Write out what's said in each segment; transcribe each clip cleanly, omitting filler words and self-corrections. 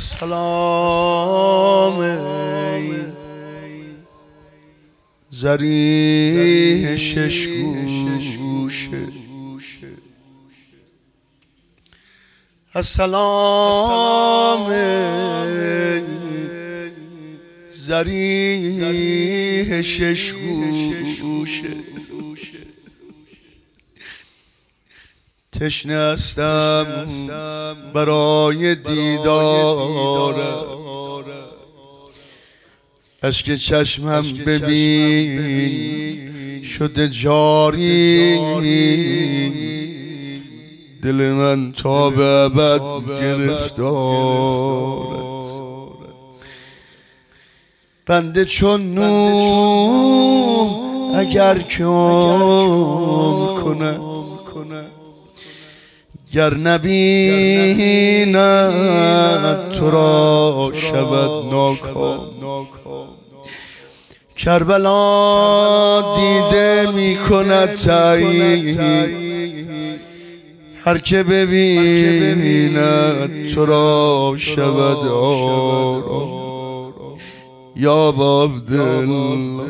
السلام ذریح شش گوشه السلام ذریح شش گوشه تشنه هستم برای دیدارت، اشک چشمم ببین شده جاری، دل من تا به ابد گرفتارت. بنده چون نوح اگر کم کنه، گر نبیند تو را شود ناکام. کربلا دیده می کند تایید، هر که ببیند تو را شود آرام. یا عبدالله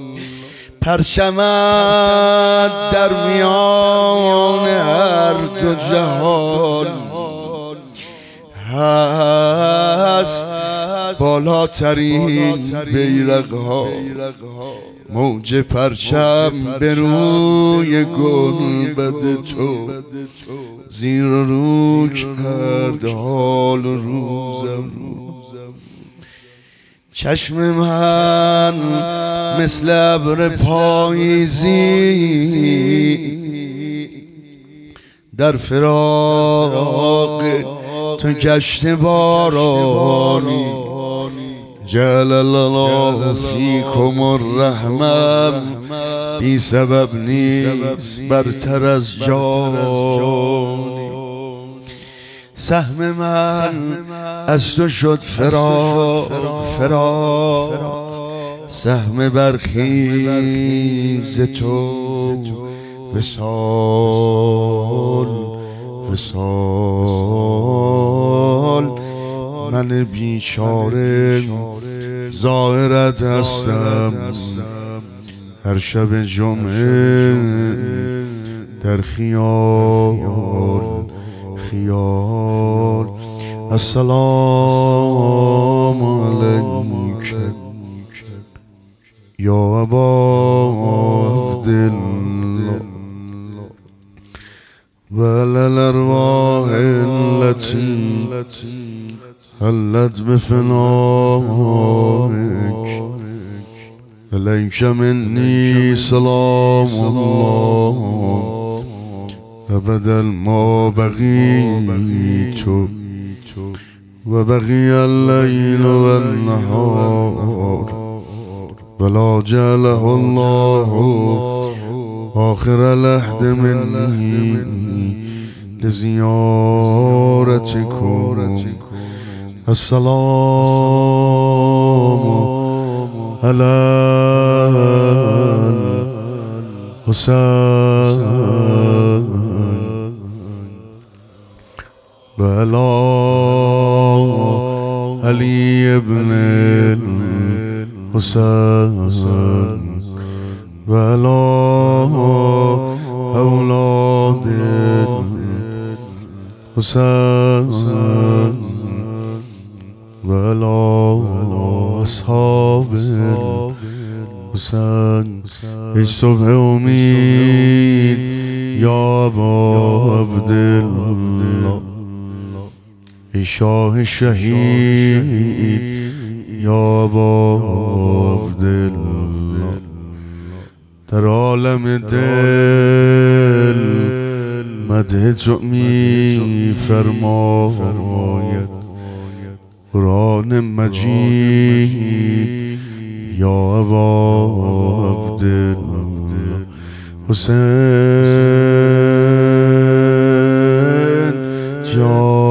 پرچمت در میان هر دو جهان هست، بالاترین بیرقها. موج پرچم به روی گنبد تو زیر رو کرد حال روزم. چشم من مثل ابر پاییزی در فراق تو گشت بارانی. جعل الله فیکم الرحمه، بی سبب نیست برتر از جانی. سهم من از تو شد فراق، سهم برخیز تو وصال. من بیچاره ظاهرت هستم، هر شب جمعه در خیال. السلام علیک یا ابا عبدالله و الارواح التي حلت بفنائك. عليك مني سلام الله أبدا ما بقيت وبقي الليل والنهار، ولا جعله الله آخر العهد مني لزيارتكم. السلام على الحسين وعلى علي بن الحسين وعلى أولاد الحسين وعلى أصحاب الحسين. ای صبح امید یا ابا عبدالله، ای شاه شهید یا ابا عبدالله. در عالم دل مدح تو می فرماید قرآن مجید یا ابا عبدالله. حسین جان